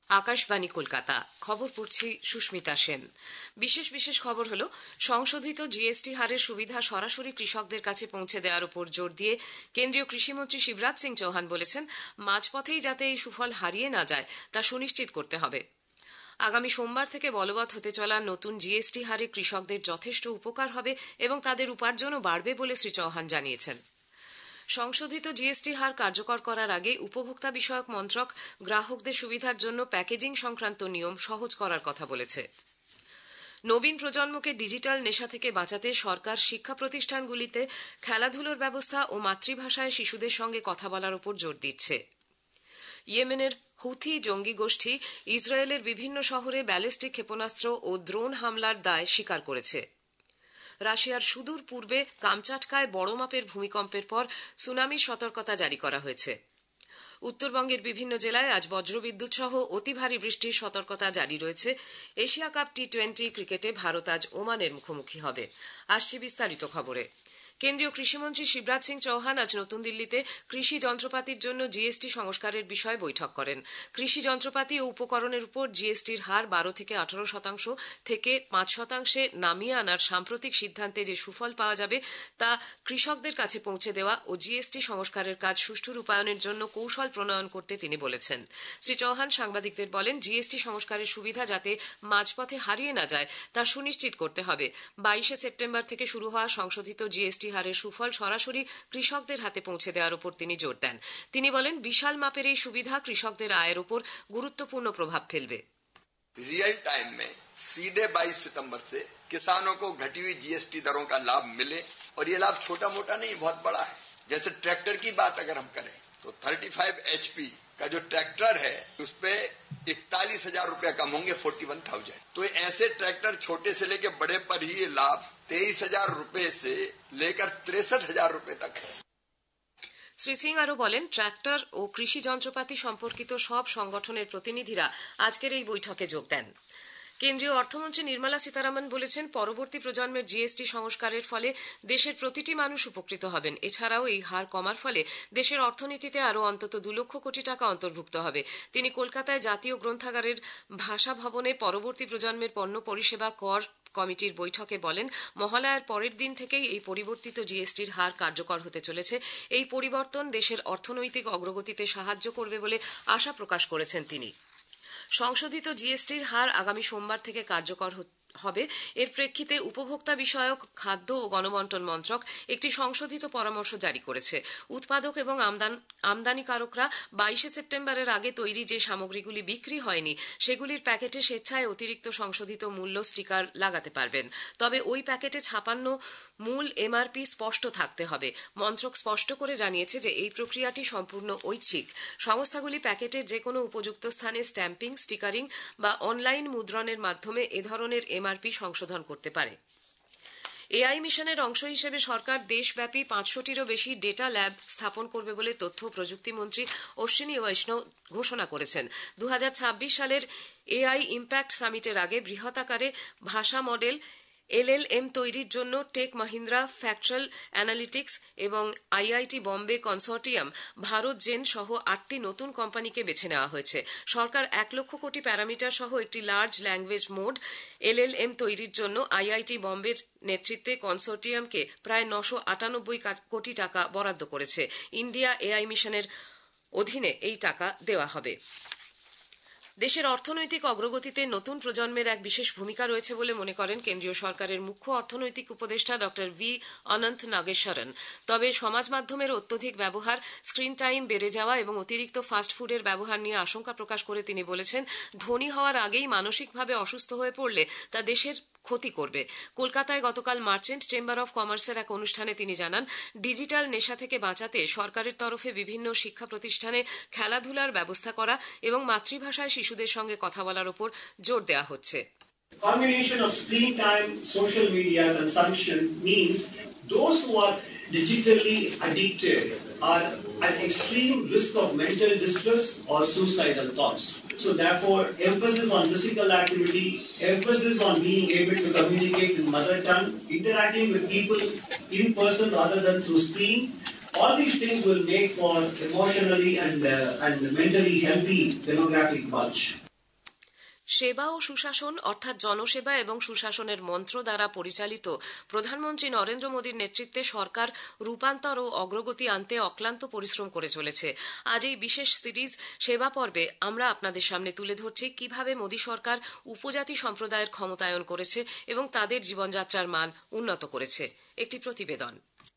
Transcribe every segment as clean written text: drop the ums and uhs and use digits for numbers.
আকাশবাণী কলকাতা। খবর পড়ছি সুস্মিতা সেন। বিশেষ খবর হলো, সংশোধিত জিএসটি হারের সুবিধা সরাসরি কৃষকদের কাছে পৌঁছে দেওয়ার উপর জোর দিয়ে কেন্দ্রীয় কৃষিমন্ত্রী শিবরাজ সিং চৌহান বলেছেন, মাঝপথেই যাতে এই সুফল হারিয়ে না যায় তা সুনিশ্চিত করতে হবে। আগামী সোমবার থেকে বলবৎ হতে চলা নতুন জিএসটি হারে কৃষকদের যথেষ্ট উপকার হবে এবং তাদের উপার্জনও বাড়বে বলে শ্রী চৌহান জানিয়েছেন। সংশোধিত জিএসটি হার কার্যকর করার আগে উপভোক্তা বিষয়ক মন্ত্রক গ্রাহকদের সুবিধার জন্য প্যাকেজিং সংক্রান্ত নিয়ম সহজ করার কথা বলেছে। নবীন প্রজন্মকে ডিজিটাল নেশা থেকে বাঁচাতে সরকার শিক্ষা প্রতিষ্ঠানগুলিতে খেলাধুলোর ব্যবস্থা ও মাতৃভাষায় শিশুদের সঙ্গে কথা বলার উপর জোর দিচ্ছে। ইয়েমেনের হুথি জঙ্গি গোষ্ঠী ইসরায়েলের বিভিন্ন শহরে ব্যালিস্টিক ক্ষেপণাস্ত্র ও ড্রোন হামলার দায় স্বীকার করেছে। রাশিয়ার সুদূর পূর্বে কামচাটকায় বড় মাপের ভূমিকম্পের পর সুনামির সতর্কতা জারি করা হয়েছে। উত্তরবঙ্গের বিভিন্ন জেলায় আজ বজ্রবিদ্যুৎ সহ অতি ভারী বৃষ্টির সতর্কতা জারি রয়েছে। এশিয়া কাপ টি-20 ক্রিকেটে ভারত আজ ওমানের মুখোমুখি হবে। আসছে বিস্তারিত খবরে। কেন্দ্রীয় কৃষিমন্ত্রী শিবরাজ সিং চৌহান আজ নতুন দিল্লিতে কৃষি যন্ত্রপাতির জন্য জিএসটি সংস্কারের বিষয়ে বৈঠক করেন। কৃষি যন্ত্রপাতি ও উপকরণের উপর জিএসটির হার 12 থেকে 18% থেকে 5% নামিয়ে আনার সাম্প্রতিক সিদ্ধান্তে যে সুফল পাওয়া যাবে তা কৃষকদের কাছে পৌঁছে দেওয়া ও জিএসটি সংস্কারের কাজ সুষ্ঠু রূপায়ণের জন্য কৌশল প্রণয়ন করতে তিনি বলেছেন। শ্রী চৌহান সাংবাদিকদের বলেন, জিএসটি সংস্কারের সুবিধা যাতে মাঝপথে হারিয়ে না যায় তা সুনিশ্চিত করতে হবে। 22 সেপ্টেম্বর থেকে শুরু হওয়া সংশোধিত জিএসটি হারের সুফল সরাসরি কৃষকদের হাতে পৌঁছে দেওয়ার উপর তিনি জোর দেন। তিনি বলেন, বিশাল মাপের এই সুবিধা কৃষকদের আয়ের উপর গুরুত্বপূর্ণ প্রভাব ফেলবে। रियल टाइम में सीधे 22 सितंबर से किसानों को घटी हुई जीएसटी दरों का लाभ मिले और ये लाभ छोटा मोटा नहीं, बहुत बड़ा है। जैसे ट्रैक्टर की बात अगर हम करें तो 35 HP का जो ट्रैक्टर है उस पे 41,000 रुपया कम होंगे, 41,000। तो ऐसे ट्रैक्टर छोटे से लेकर बड़े पर ही ये लाभ 23,000 रुपए से लेकर 63,000 रुपए तक है। শ্রী সিং আরও বলেন, ট্রাক্টর ও কৃষি যন্ত্রপাতি সম্পর্কিত সব সংগঠনের প্রতিনিধিরা আজকের এই বৈঠকে যোগ দেন। কেন্দ্রীয় অর্থমন্ত্রী নির্মলা সীতারামন বলেছেন, পরবর্তী প্রজন্মের জিএসটি সংস্কারের ফলে দেশের প্রতিটি মানুষ উপকৃত হবেন। এছাড়াও এই হার কমার ফলে দেশের অর্থনীতিতে আরও অন্তত 2 লক্ষ কোটি টাকা অন্তর্ভুক্ত হবে। তিনি কলকাতায় জাতীয় গ্রন্থাগারের ভাষা ভবনে পরবর্তী প্রজন্মের পণ্য পরিষেবা কর কমিটির বৈঠকে বলেন, মহালয়ার পরের দিন থেকেই এই পরিবর্তিত জিএসটির হার কার্যকর হতে চলেছে। এই পরিবর্তন দেশের অর্থনৈতিক অগ্রগতিতে সাহায্য করবে বলে আশা প্রকাশ করেছেন তিনি। সংশোধিত জিএসটির হার আগামী সোমবার থেকে কার্যকর হবে। এর প্রেক্ষিতে উপভোক্তা বিষয়ক খাদ্য ও গণবন্টন মন্ত্রক একটি সংশোধিত পরামর্শ জারি করেছে। উৎপাদক এবং আমদানিকারকরা 22 সেপ্টেম্বরের আগে তৈরি যে সামগ্রীগুলি বিক্রি হয়নি সেগুলির প্যাকেটে স্বেচ্ছায় অতিরিক্ত সংশোধিত মূল্য স্টিকার লাগাতে পারবেন। তবে ওই প্যাকেটে ছাপান্ন মূল এমআরপি স্পষ্ট থাকতে হবে। মন্ত্রক স্পষ্ট করে জানিয়েছে যে এই প্রক্রিয়াটি সম্পূর্ণ ঐচ্ছিক। সংস্থাগুলি প্যাকেটের যে কোনো উপযুক্ত স্থানে স্ট্যাম্পিং, স্টিকারিং বা অনলাইন মুদ্রণের মাধ্যমে এ ধরনের এমআরপি সংশোধন করতে পারে। এআই মিশনের অংশ হিসেবে সরকার দেশব্যাপী 500টিরও বেশি ডেটা ল্যাব স্থাপন করবে বলে তথ্য প্রযুক্তি মন্ত্রী অশ্বিনী বৈষ্ণব ঘোষণা করেছেন। 2026 সালের এআই ইম্প্যাক্ট সামিটের আগে বৃহৎ-আকারে ভাষা মডেল এলএলএম তৈরির জন্য টেক মাহিন্দ্রা, ফ্যাক্টরাল অ্যানালিটিক্স এবং IIT Bombay consortium, Bharat Gen সহ 8টি নতুন কোম্পানিকে বেছে নেওয়া হয়েছে। সরকার 1 লক্ষ কোটি প্যারামিটার সহ একটি লার্জ ল্যাঙ্গুয়েজ মোড এলএলএম তৈরির জন্য আইআইটি বম্বের নেতৃত্বে কনসর্টিয়ামকে প্রায় 998 কোটি টাকা বরাদ্দ করেছে। ইন্ডিয়া এআই মিশনের অধীনে এই টাকা দেওয়া হবে। দেশের অর্থনৈতিক অগ্রগতিতে নতুন প্রজন্মের এক বিশেষ ভূমিকা রয়েছে বলে মনে করেন কেন্দ্রীয় সরকারের মুখ্য অর্থনৈতিক উপদেষ্টা ডক্টর ভি অনন্ত নাগেশ্বরন। তবে সমাজ মাধ্যমের অত্যধিক ব্যবহার, স্ক্রিন টাইম বেড়ে যাওয়া এবং অতিরিক্ত ফাস্ট ফুডের ব্যবহার নিয়ে আশঙ্কা প্রকাশ করে তিনি বলেছেন, ধনী হওয়ার আগেই মানসিকভাবে অসুস্থ হয়ে পড়লে তা দেশের ক্ষতি করবে। কলকাতায় গতকাল মার্চেন্ট চেম্বার অফ কমার্সের এক অনুষ্ঠানে তিনি জানান, ডিজিটাল নেশা থেকে বাঁচাতে সরকারের তরফে বিভিন্ন শিক্ষা প্রতিষ্ঠানে খেলাধুলার ব্যবস্থা করা এবং মাতৃভাষায় শিশুদের সঙ্গে কথা বলার উপর জোর দেওয়া হচ্ছে। Combination of screen time, social media consumption means those who are digitally addicted are at extreme risk of mental distress or suicidal thoughts. So therefore, emphasis on physical activity, emphasis on being able to communicate in mother tongue, interacting with people in person rather than through screen, all these things will make for emotionally and mentally healthy demographic bulge. সেবা ও সুশাসন অর্থাৎ জনসেবা এবং সুশাসনের মন্ত্র দ্বারা পরিচালিত প্রধানমন্ত্রী নরেন্দ্র মোদীর নেতৃত্বে সরকার রূপান্তর ও অগ্রগতি আনতে অক্লান্ত পরিশ্রম করে চলেছে। আজ এই বিশেষ সিরিজ সেবা পর্বে আমরা আপনাদের সামনে তুলে ধরছি কিভাবে মোদী সরকার উপজাতি সম্প্রদায়ের ক্ষমতায়ন করেছে এবং তাদের জীবনযাত্রার মান উন্নত করেছে। একটি প্রতিবেদন।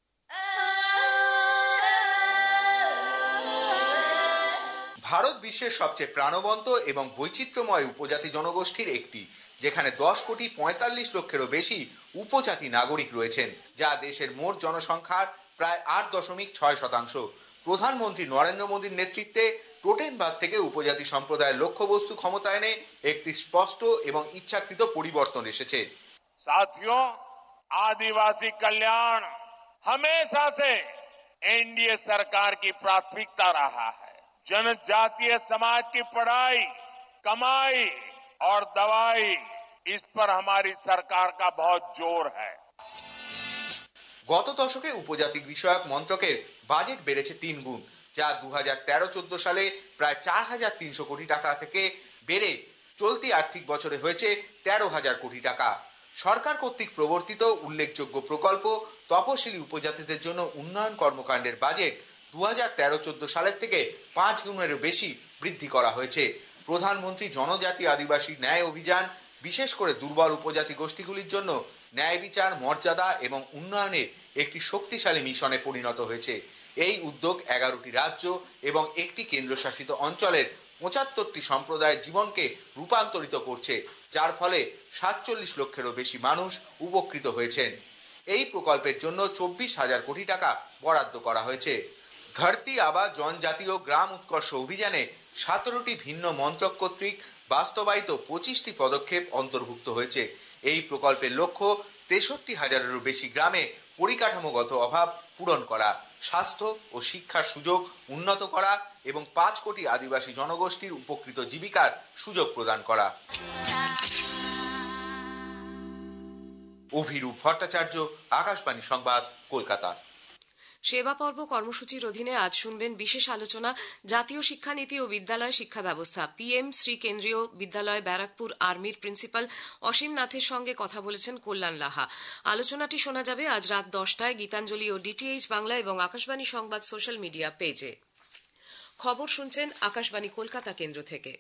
ভারত বিশ্বের সবচেয়ে প্রাণবন্ত এবং বৈচিত্র্যময় উপজাতি জনগোষ্ঠীর একটি, যেখানে 10,45,00,000-এরও বেশি উপজাতি নাগরিক রয়েছেন, যা দেশের মোট জনসংখ্যার প্রায় 8.6%। প্রধানমন্ত্রী নরেন্দ্র মোদীর নেতৃত্বে টোটেমবাদ থেকে উপজাতি সম্প্রদায়ের লক্ষ্যবস্তু ক্ষমতায়নে একটি স্পষ্ট এবং ইচ্ছাকৃত পরিবর্তন এসেছে। साथियों, आदिवासी कल्याण हमेशा से एनडीए सरकार की प्राथमिकता रहा है। जनजातीय समाज की पढ़ाई, कमाई और दवाई, इस पर हमारी सरकार का बहुत जोर है। গত দশকে উপজাতি বিষয়ক মন্ত্রকের বাজেট বেড়েছে 3 গুণ, যা 2013-14 সালে প্রায় 4,300 কোটি টাকা থেকে বেড়ে চলতি আর্থিক বছরে হয়েছে 13,000 কোটি টাকা। সরকার কর্তৃক প্রবর্তিত উল্লেখযোগ্য প্রকল্প তপশিলি উপজাতিদের জন্য উন্নয়ন কর্মকাণ্ডের বাজেট 2013-14 সালের থেকে 5 গুণেরও বেশি বৃদ্ধি করা হয়েছে। প্রধানমন্ত্রী জনজাতি আদিবাসী ন্যায় অভিযান বিশেষ করে দুর্বল উপজাতি গোষ্ঠীগুলির জন্য ন্যায় বিচার, মর্যাদা এবং উন্নয়নের একটি শক্তিশালী মিশনে পরিণত হয়েছে। এই উদ্যোগ 11টি রাজ্য এবং একটি কেন্দ্রশাসিত অঞ্চলের 75টি সম্প্রদায়ের জীবনকে রূপান্তরিত করছে, যার ফলে 47 লক্ষেরও বেশি মানুষ উপকৃত হয়েছেন। এই প্রকল্পের জন্য 24,000 কোটি টাকা বরাদ্দ করা হয়েছে। ধরতি আবা জনজাতীয় গ্রাম উৎকর্ষ অভিযানে 17টি ভিন্ন মন্ত্রক কর্তৃক বাস্তবায়িত 25টি পদক্ষেপ অন্তর্ভুক্ত হয়েছে। এই প্রকল্পের লক্ষ্য 63,000-এরও বেশি গ্রামে পরিকাঠামোগত অভাব পূরণ করা, স্বাস্থ্য ও শিক্ষার সুযোগ উন্নত করা এবং 5 কোটি আদিবাসী জনগোষ্ঠীর উপকৃত জীবিকার সুযোগ প্রদান করা। অভিরূপ ভট্টাচার্য, আকাশবাণী সংবাদ, কলকাতা। সেবা পর্ব কর্মসূচির অধীনে আজ শুনবেন বিশেষ আলোচনা জাতীয় শিক্ষানীতি ও বিদ্যালয় শিক্ষা ব্যবস্থা। পিএম শ্রী কেন্দ্রীয় বিদ্যালয় ব্যারাকপুর আর্মির প্রিন্সিপাল অসীম নাথের সঙ্গে কথা বলেছেন কল্যাণ লাহা। আলোচনাটি শোনা যাবে আজ রাত 10টায় গীতাঞ্জলি ও ডিটিএইচ বাংলা এবং আকাশবাণী সংবাদ সোশ্যাল মিডিয়া পেজে। খবর শুনছেন আকাশবাণী কলকাতা কেন্দ্র থেকে।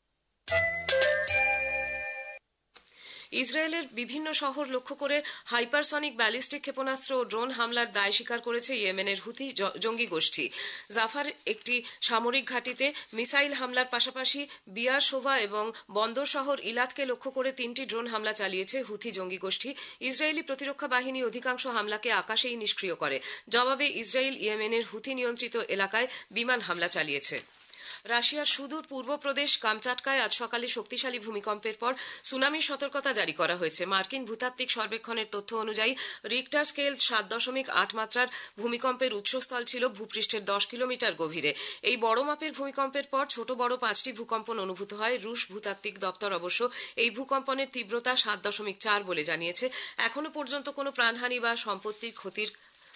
ইসরায়েলের বিভিন্ন শহর লক্ষ্য করে হাইপারসনিক ব্যালিস্টিক ক্ষেপণাস্ত্র ও ড্রোন হামলার দায় স্বীকার করেছে ইয়েমেনের হুথি জঙ্গি গোষ্ঠী। জাফার একটি সামরিক ঘাঁটিতে মিসাইল হামলার পাশাপাশি বিয়ার শোভা এবং বন্দর শহর ইলাতকে লক্ষ্য করে 3টি ড্রোন হামলা চালিয়েছে হুথি জঙ্গি গোষ্ঠী। ইসরায়েলি প্রতিরক্ষা বাহিনী অধিকাংশ হামলাকে আকাশেই নিষ্ক্রিয় করে। জবাবে ইসরায়েল ইয়েমেনের হুথি নিয়ন্ত্রিত এলাকায় বিমান হামলা চালিয়েছে। রাশিয়ার সুদূর পূর্ব প্রদেশ কামচাটকায় আজ সকালে শক্তিশালী ভূমিকম্পের পর সুনামির সতর্কতা জারি করা হয়েছে। মার্কিন ভূতাত্ত্বিক সর্বেক্ষণের তথ্য অনুযায়ী রিক্টার স্কেল 7.8 মাত্রার ভূমিকম্পের উৎসস্থল ছিল ভূপৃষ্ঠের 10 কিলোমিটার গভীরে। এই বড় মাপের ভূমিকম্পের পর ছোট বড় 5টি ভূকম্পন অনুভূত হয়। রুশ ভূতাত্ত্বিক দপ্তর অবশ্য এই ভূকম্পনের তীব্রতা 7.4 বলে জানিয়েছে। এখনো পর্যন্ত কোনো প্রাণহানি বা সম্পত্তির ক্ষতির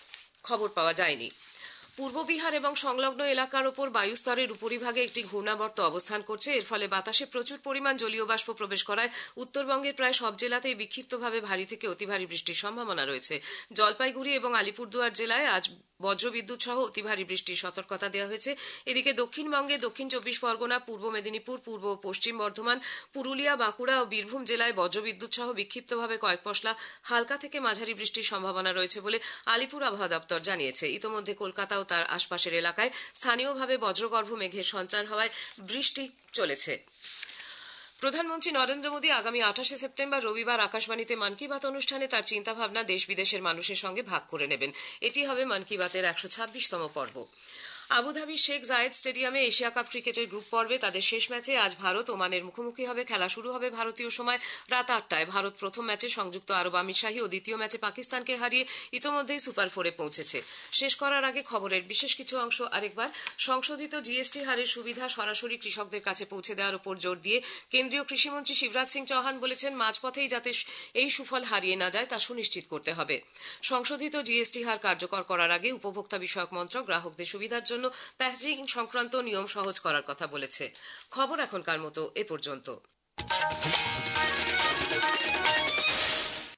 খবর পাওয়া যায়নি। পূর্ব বিহার এবং সংলগ্ন এলাকার ওপর বায়ুস্তরের উপরিভাগে একটি ঘূর্ণাবর্ত অবস্থান করছে। এর ফলে বাতাসে প্রচুর পরিমাণ জলীয় বাষ্প প্রবেশ করায় উত্তরবঙ্গের প্রায় সব জেলাতেই বিক্ষিপ্তভাবে ভারী থেকে অতি ভারী বৃষ্টির সম্ভাবনা রয়েছে। জলপাইগুড়ি এবং আলিপুরদুয়ার জেলায় আজ বজ্রবিদ্যুৎ সহ অতি ভারী বৃষ্টির সতর্কতা দেওয়া হয়েছে। এদিকে দক্ষিণবঙ্গে দক্ষিণ 24 পরগনা, পূর্ব মেদিনীপুর, পূর্ব ও পশ্চিম বর্ধমান, পুরুলিয়া, বাঁকুড়া ও বীরভূম জেলায় বজ্রবিদ্যুৎ সহ বিক্ষিপ্তভাবে কয়েক পশলা হালকা থেকে মাঝারি বৃষ্টির সম্ভাবনা রয়েছে বলে আলিপুর আবহাওয়া দপ্তর জানিয়েছে। ইতোমধ্যে কলকাতা ও তার আশপাশের এলাকায় স্থানীয়ভাবে বজ্রগর্ভ মেঘের সঞ্চার হওয়ায় বৃষ্টি চলেছে। প্রধানমন্ত্রী নরেন্দ্র মোদী আগামী 28 সেপ্টেম্বর রবিবার আকাশবাণীতে মন কি বাত অনুষ্ঠানে তার চিন্তাভাবনা দেশ বিদেশের মানুষের সঙ্গে ভাগ করে নেবেন। এটি হবে মন কি বাতের 126তম পর্ব। আবুধাবির শেখ জায়েদ স্টেডিয়ামে এশিয়া কাপ ক্রিকেটের গ্রুপ পর্বে তাদের শেষ ম্যাচে আজ ভারত ওমানের মুখোমুখি হবে। খেলা শুরু হবে ভারতীয় সময় রাত 8টায়। ভারত প্রথম ম্যাচে সংযুক্ত আরব আমিরশাহী ও দ্বিতীয় ম্যাচে পাকিস্তানকে হারিয়ে ইতোমধ্যেই সুপার 4-এ পৌঁছেছে। শেষ করার আগে খবরের বিশেষ কিছু অংশ আরেকবার। সংশোধিত জিএসটি হারের সুবিধা সরাসরি কৃষকদের কাছে পৌঁছে দেওয়ার উপর জোর দিয়ে কেন্দ্রীয় কৃষিমন্ত্রী শিবরাজ সিং চৌহান বলেছেন, মাঝপথেই যাতে এই সুফল হারিয়ে না যায় তা সুনিশ্চিত করতে হবে। সংশোধিত জিএসটি হার কার্যকর করার আগে উপভোক্তা বিষয়ক মন্ত্রক গ্রাহকদের সুবিধার জন্য প্যাকেজিং সংক্রান্ত নিয়ম সহজ করার কথা বলেছে। খবর এখনকার মতো এ পর্যন্ত। है।